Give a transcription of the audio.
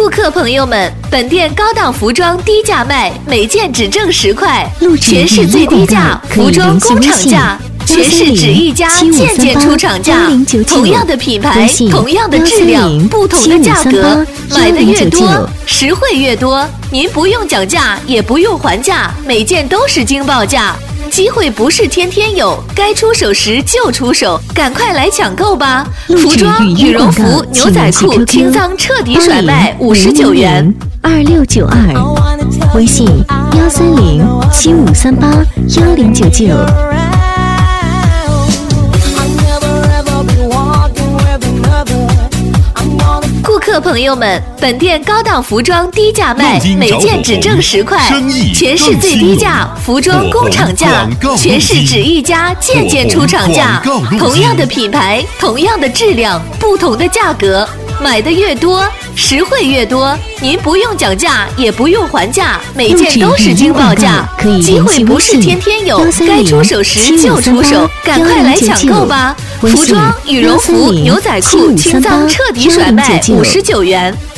顾客朋友们，本店高档服装低价卖，每件只挣10块，全市最低价，服装工厂价，全市只一家，件件出厂价，同样的品牌，同样的质量，不同的价格，买的越多，实惠越多。您不用讲价，也不用还价，每件都是惊报价。机会不是天天有，该出手时就出手，赶快来抢购吧！服装、羽绒服、牛仔裤清仓彻底甩卖59元 2692，微信13075381099。 顾客朋友们，本店高档服装低价卖，每件只挣10块，全市最低价，服装工厂价，全市只一家，件件出厂价，同样的品牌，同样的质量，不同的价格，买的越多，实惠越多。您不用讲价，也不用还价，每件都是惊报价。机会不是天天有，该出手时就出手，赶快来抢购吧！服装、羽绒服、牛仔裤清仓彻底甩卖59元。